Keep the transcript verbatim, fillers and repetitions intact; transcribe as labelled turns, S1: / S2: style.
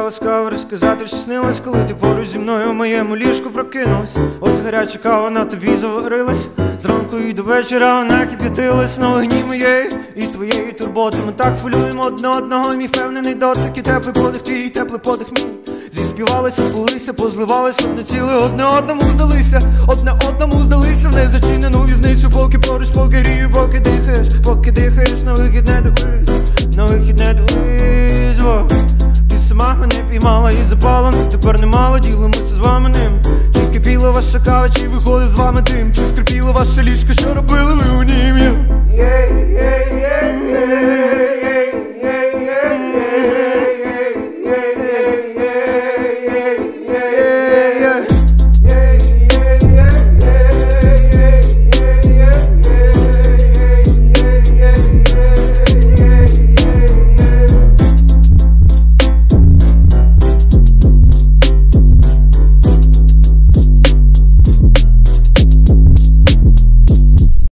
S1: ласкаво розказати, що снилось, коли ти поруч зі мною в моєму ліжку прокинулась. Ось гаряча кава на тобі заварилась, зранку і до вечора вона кип'ятилась. На вогні моєї і твоєї турботи ми так хвилюємо одне одного. Мій впевнений дотик і теплий подих твій, і теплий подих мій. Зіспівалися, сплилися, позливались одне ціле, одне одному здалися, одне одному здалися в незачинену в'язницю. Поки поруч, поки рію, поки дихаєш, поки дихаєш, на вихід не дивись, на вихід не дивись, бо ти сама мене піймала і запала, тепер немало, ділимося з вами ним. Чи кипіла ваша кава, чи виходить з вами дим, чи скрипіло ваше ліжко, що робили ви у нім? Yeah, yeah, yeah, yeah, yeah.